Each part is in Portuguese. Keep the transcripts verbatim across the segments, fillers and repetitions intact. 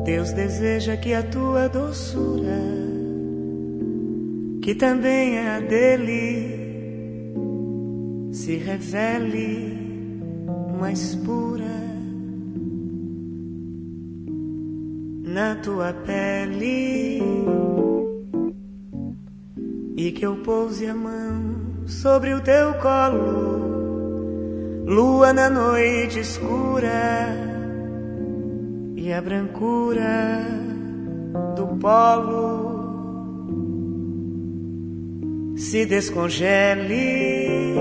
Deus deseja que a tua doçura, que também é a dele, se revele mais pura na tua pele, e que eu pouse a mão sobre o teu colo, lua na noite escura, e a brancura do polo se descongele.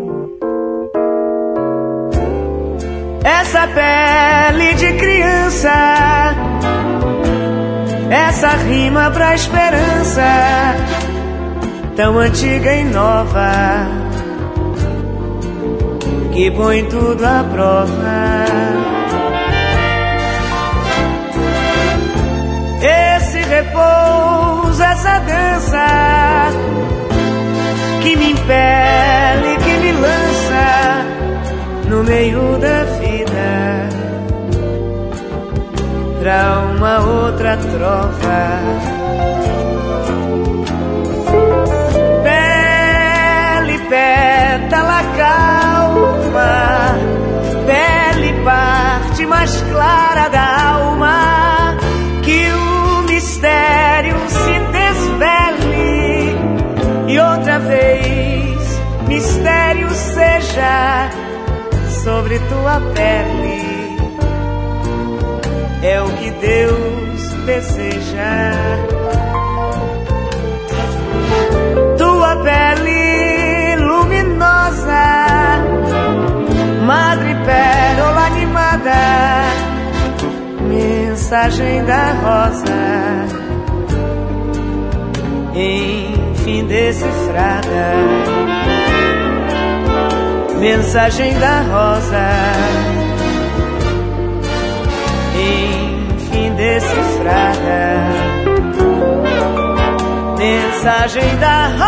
Essa pele de criança, essa rima pra esperança, tão antiga e nova, que põe tudo à prova. Esse repouso, essa dança, que me impele, que me lança no meio da vida, pra uma outra trova. Pele, pétala, calma, pele, parte mais clara da alma, que o mistério se desvele e outra vez mistério seja sobre tua pele. É o que Deus deseja. Tua pele luminosa, madre pérola animada, mensagem da rosa, enfim decifrada. Mensagem da rosa, enfim decifrada. Mensagem da rosa.